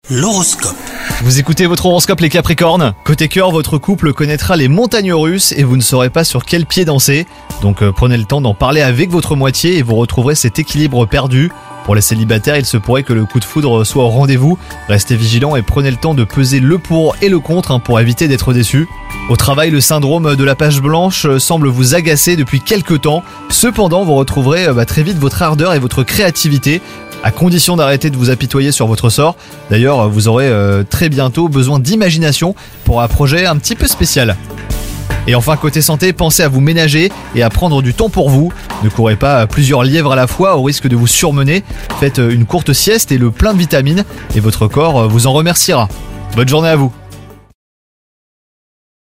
L'horoscope. Vous écoutez votre horoscope les Capricornes. Côté cœur, votre couple connaîtra les montagnes russes et vous ne saurez pas sur quel pied danser. Donc prenez le temps d'en parler avec votre moitié et vous retrouverez cet équilibre perdu. Pour les célibataires, il se pourrait que le coup de foudre soit au rendez-vous. Restez vigilants et prenez le temps de peser le pour et le contre pour éviter d'être déçus. Au travail, le syndrome de la page blanche semble vous agacer depuis quelques temps. Cependant, vous retrouverez très vite votre ardeur et votre créativité, à condition d'arrêter de vous apitoyer sur votre sort. D'ailleurs, vous aurez très bientôt besoin d'imagination pour un projet un petit peu spécial. Et enfin, côté santé, pensez à vous ménager et à prendre du temps pour vous. Ne courez pas plusieurs lièvres à la fois au risque de vous surmener. Faites une courte sieste et le plein de vitamines et votre corps vous en remerciera. Bonne journée à vous.